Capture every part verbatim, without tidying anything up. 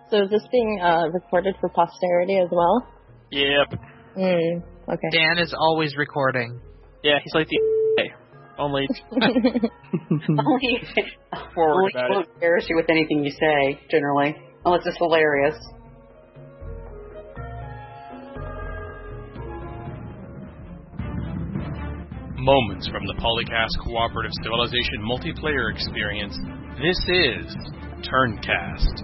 So is this being uh, recorded for posterity as well? Yep. Mm, okay. Dan is always recording. Yeah, he's like the only Only forward only about won't it. embarrass you with anything you say, generally. Unless it's hilarious. Moments from the Polycast Cooperative Civilization multiplayer experience. This is Turncast.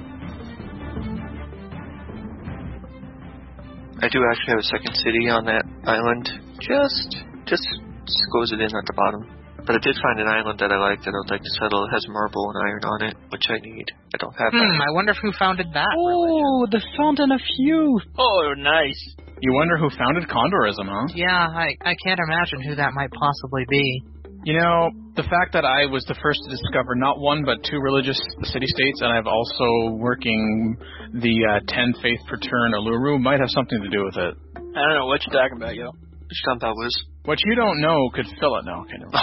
I do actually have a second city on that island. Just, just goes it in at the bottom. But I did find an island that I like that I would like to settle. It has marble and iron on it, which I need. I don't have Hmm, that. I wonder who founded that. Oh, the Fountain of Youth. Oh, nice. You wonder who founded Condorism, huh? Yeah, I, I can't imagine who that might possibly be. You know, the fact that I was the first to discover not one but two religious city-states, and I've also working the uh, ten faith per turn Uluru might have something to do with it. I don't know what you're talking about, yo. What you talking about, Wiz? What you don't know could fill it now. Okay, never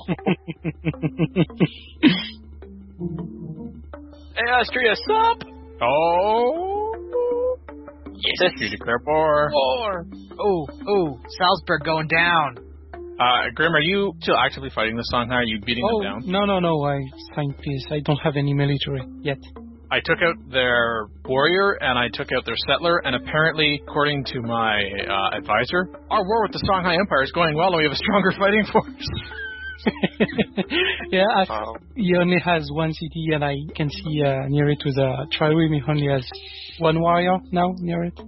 mind. Hey, Austria, sup? Oh, Yes. you declare war. Or, oh, oh, Salzburg going down. Uh, Grim, are you still actively fighting the Songhai? Are you beating Oh, them down? no, no, no, I signed peace. I don't have any military yet. I took out their warrior, and I took out their settler, and apparently, according to my uh, advisor, our war with the Songhai Empire is going well, and we have a stronger fighting force. yeah, I, Oh. he only has one city, and I can see uh, near it to the Triwim, he only has one warrior now near it.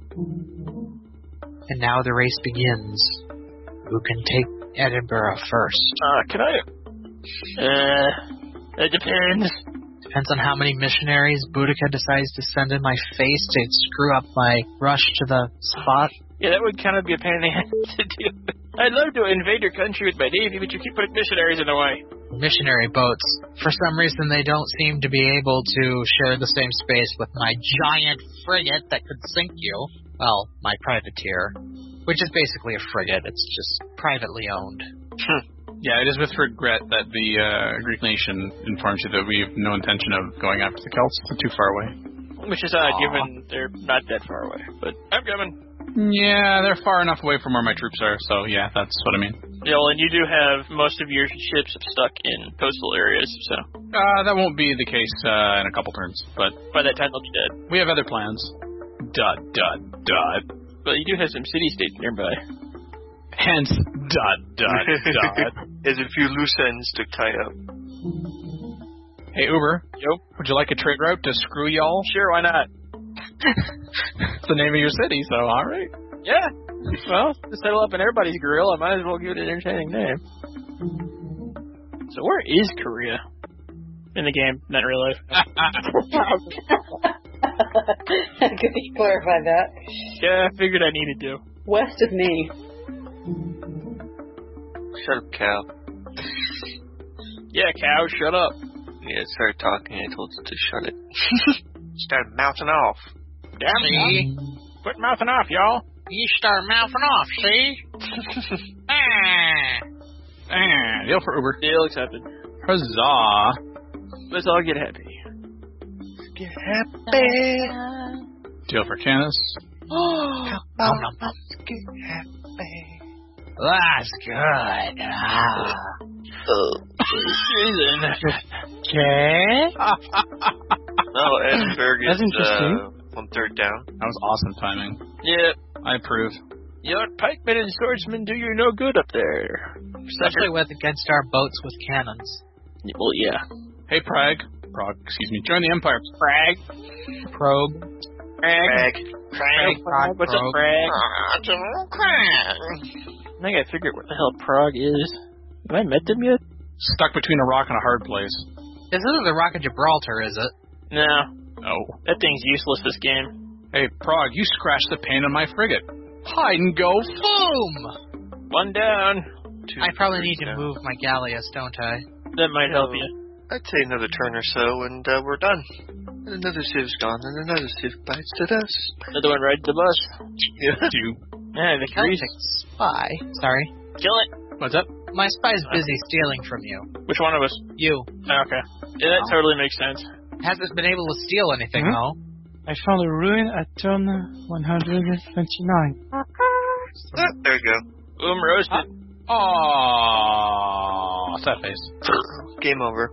And now the race begins. Who can take Edinburgh first? Uh, can I? Uh, it depends. Depends on how many missionaries Boudica decides to send in my face to screw up my rush to the spot. Yeah, that would kind of be a pain in the ass to do. I'd love to invade your country with my navy, but you keep putting missionaries in the way. Missionary boats. For some reason, they don't seem to be able to share the same space with my giant frigate that could sink you. Well, my privateer, which is basically a frigate. It's just privately owned. Yeah, it is with regret that the uh, Greek nation informs you that we have no intention of going after the Celts. They're too far away. Which is odd, given they're not that far away. But I'm coming. Yeah, they're far enough away from where my troops are, so yeah, that's what I mean. Yeah, well, and you do have most of your ships stuck in coastal areas, so Uh, that won't be the case uh, in a couple turns, but by that time they'll be dead. we have other plans. Dot, dot, dot. But you do have some city-states nearby. Hence, dot, dot, dot. There's a few loose ends to tie up. Hey, Uber. Yo. Would you like a trade route to screw y'all? Sure, why not? It's the name of your city, so alright. Yeah. Well, to settle up in everybody's grill, I might as well give it an entertaining name. So where is Korea? In the game, not in real life. Could you clarify that? Yeah, I figured I needed to. West of me. Shut up, cow. Yeah, cow, shut up. Yeah, it started talking and I told it to shut it. Started mouthing off. Damn it. Quit mouthing off, y'all. You start mouthing off, see? ah. Ah, deal for Uber. Deal accepted. Huzzah. Let's all get happy. Get happy. Deal for Canis. Nom, nom, nom. Get happy. That's good. Ah. Okay. No, Edinburgh That's is interesting. uh, one third down. That was awesome timing. Yeah. I approve. Your pikemen and swordsmen do you no good up there. Especially with against our boats with cannons. Well, yeah. Hey, Prague. Prague, excuse me. Join the Empire. Frag. Probe. Frag. Frag. Frag. Prague, What's up, probe. Frag? Ah, General Crag. I gotta figure out what the hell Prague is. Have I met them yet? Stuck between a rock and a hard place. This isn't the Rock of Gibraltar, is it? No. No. That thing's useless this game. Hey, Prague, you scratched the paint on my frigate. Hide and go. Boom! One down. Two, I probably three need to down. move my galleass, don't I? That might help you. I'd say another turn or so, and uh, we're done. And another civ's gone, and another civ bites the dust. Another one rides the bus. Yeah. Two. Yeah, the Celtic Grease. spy. Sorry. Kill it. What's up? My spy's busy stealing from you. Which one of us? You. Oh, okay. Yeah, that totally makes sense. Hasn't been able to steal anything, Hmm? though. I found a ruin at turn one hundred twenty-nine. There you go. Boom, roasted. Oh, sad face. Game over.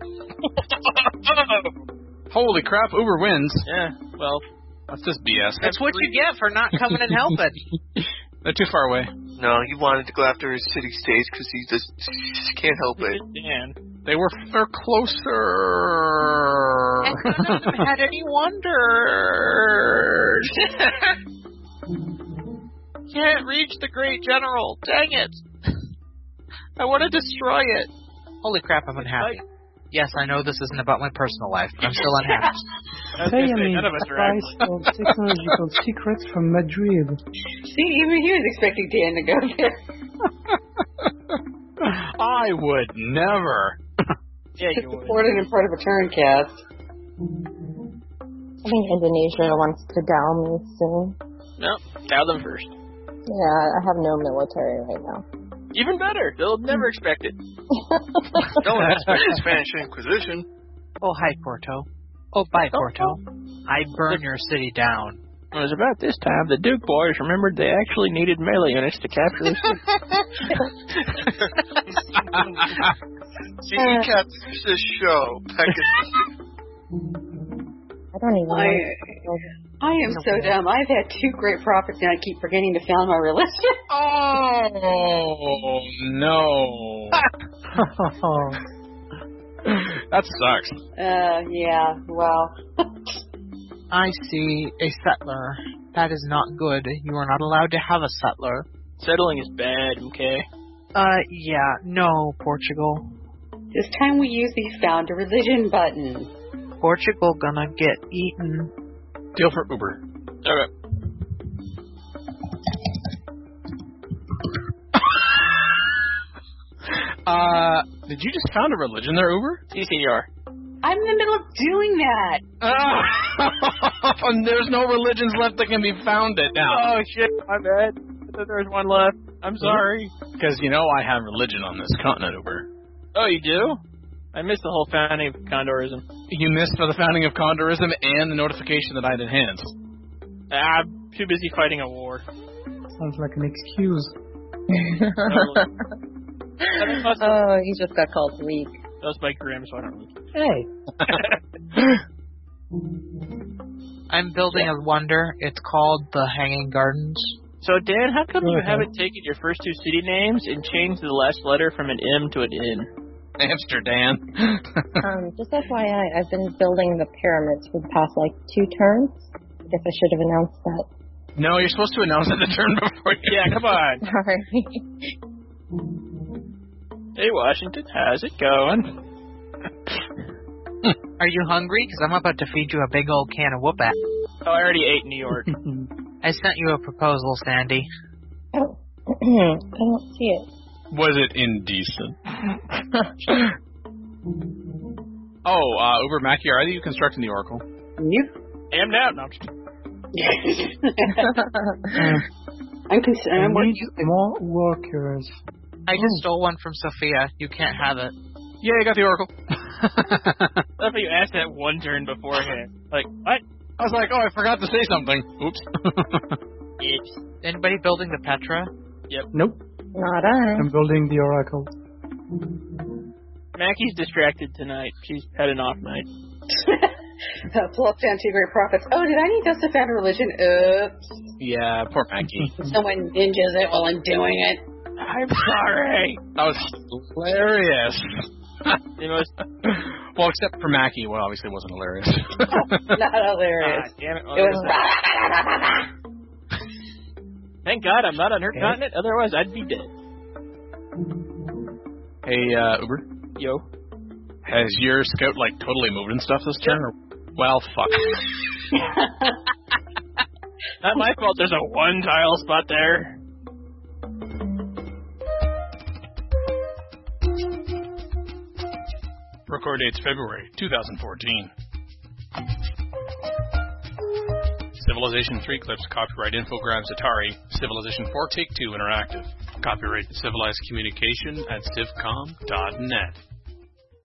Holy crap, Uber wins. Yeah, well, That's just B S. That's what you get for not coming and helping. They're too far away. No, he wanted to go after his city states because he just can't help it. Dan. They were they're closer. And none of them had any wonders. Can't reach the great general. Dang it. I want to destroy it. Holy crap, I'm unhappy. Yes, I know this isn't about my personal life, but I'm still unhappy. I was Hey, gonna I say, mean, none of us are advice for technological secrets from Madrid. See, even he was expecting Dan to go there. I would never. Yeah, It's you would. supported and part of a turn cast. I think Indonesia wants to down me soon. No, tell them first. Yeah, I have no military right now. Even better. They'll never expect it. No one expects the Spanish Inquisition. Oh, hi, Porto. Oh, bye, Porto. I burn your city down. It was about this time the Duke boys remembered they actually needed melee units to capture the city. See, he kept this show. I don't even I, know. I am so dumb. I've had two great prophets and I keep forgetting to found my religion. Oh no. That sucks. Uh, yeah, well. I see a settler. That is not good. You are not allowed to have a settler. Settling is bad, okay? Uh, yeah, no, Portugal. This time we use the found a religion button. Portugal gonna get eaten. Deal for Uber. Okay. Uh, did you just found a religion there, Uber? C C R. I'm in the middle of doing that. And there's no religions left that can be founded now. Oh, shit, my bad. I thought there was one left. I'm sorry. Because you know I have religion on this continent, Uber. Oh, you do? I missed the whole founding of Condorism. You missed for the founding of Condorism and the notification that I'd enhanced. Ah, I'm too busy fighting a war. Sounds like an excuse. Oh, he just got called weak. That was by Grim, so I don't really. Hey. I'm building a wonder. It's called the Hanging Gardens. So, Dan, how come you Okay. haven't taken your first two city names and changed the last letter from an M to an N? Amsterdam. Um, just F Y I, I've been building the pyramids for the past, like, two turns. I guess I should have announced that. No, you're supposed to announce it the turn before you. Yeah, come on. Sorry. Hey, Washington, how's it going? Are you hungry? Because I'm about to feed you a big old can of whoop-ass. Oh, I already ate New York. I sent you a proposal, Sandy. Oh, I don't see it. Was it indecent? Oh, uh, Uber Mackie, are you constructing the Oracle? Nope. Am now. No, I'm just kidding. I'm concerned. I I'm need working. more workers. I just stole one from Sophia. You can't have it. Yeah, you got the Oracle. I thought you asked that one turn beforehand. Like, what? I was like, oh, I forgot to say something. Oops. It's... Anybody building the Petra? Nope. Not I. I'm building the Oracle. Mackie's distracted tonight. She's had an off night. Pull up down two great prophets. Oh, did I need us to found a religion? Oops. Yeah, poor Mackie. Someone ninjas it while I'm doing it. I'm sorry. That was hilarious. The most... Well, except for Mackie, well, obviously it wasn't hilarious. Not hilarious. Ah, damn it. It was. Thank God I'm not on her Okay. continent, otherwise I'd be dead. Hey, uh, Uber, Yo. has your scout, like, totally moved and stuff this turn? Or... Well, fuck. Not my fault there's a one tile spot there. Record date's February two thousand fourteen. Civilization three clips, copyright Infogrames Atari, Civilization four Take two Interactive. Copyright Civilized Communication at civcom dot net.